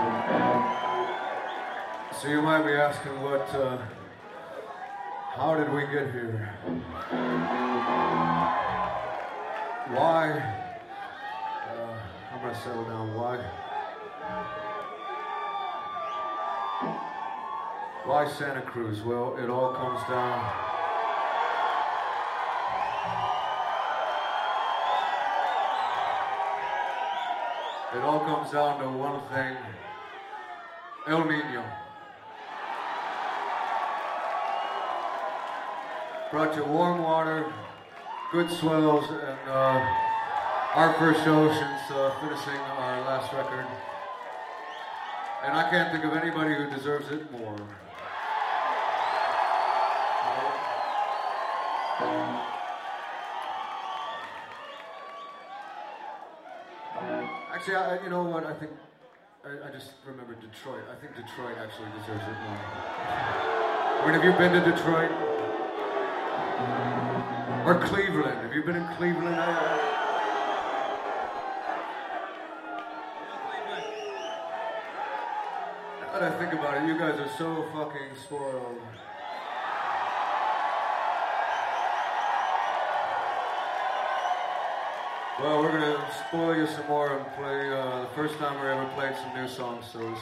So you might be asking how did we get here? Why? I'm gonna settle down. Why Santa Cruz? Well, it all comes down. It all comes down to one thing: El Nino. Brought you warm water, good swells, and our first show since finishing our last record. And I can't think of anybody who deserves it more. Actually, you know what? I think I just remembered Detroit. I think Detroit actually deserves it more. I mean, have you been to Detroit? Or Cleveland? Have you been in Cleveland? Now that I think about it, you guys are so fucking spoiled. Well, we're gonna spoil you some more and play the first time we ever played some new songs, so